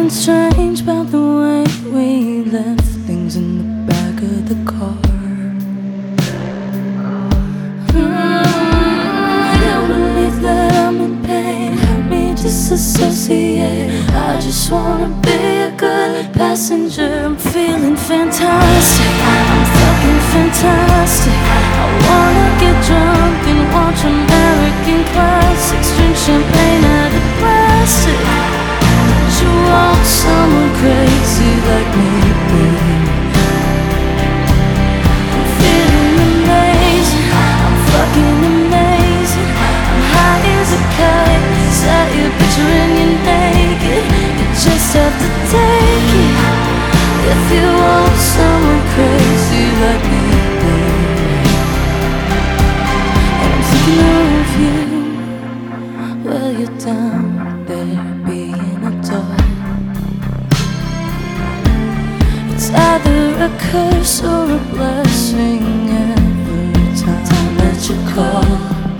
something strange about the way we left things in the back of the car. I don't believe that I'm in pain. Help me disassociate. I just wanna be a good passenger. I'm feeling fantastic. I'm fucking fantastic. I wanna get drunk and watch American classics, drink champagne out of plastic. You want someone crazy like me, babe. I'm feeling amazing. I'm fucking amazing. I'm high as a kite. Set your picture and you're naked. You just have to take it. If you want someone crazy like me, babe. And I'm thinking of you. Well, you're down there being a doll. It's either a curse or a blessing every time that you call.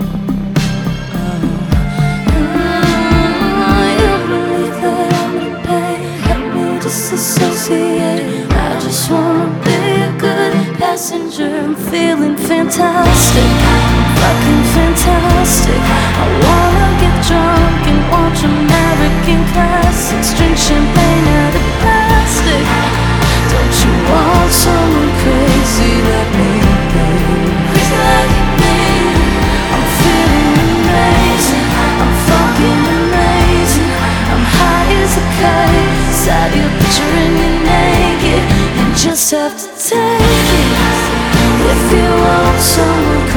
You believe that I'm in pain. Help me disassociate. I just wanna be a good passenger. I'm feeling fantastic. I'm fucking fantastic. I wanna get drunk and watch American classics, drink champagne out of plastic. Don't you want someone crazy like me, babe? Crazy like me. I'm feeling amazing. I'm fucking amazing. I'm high as a kite. Inside your picture and you're naked. You just have to take it. If you want someone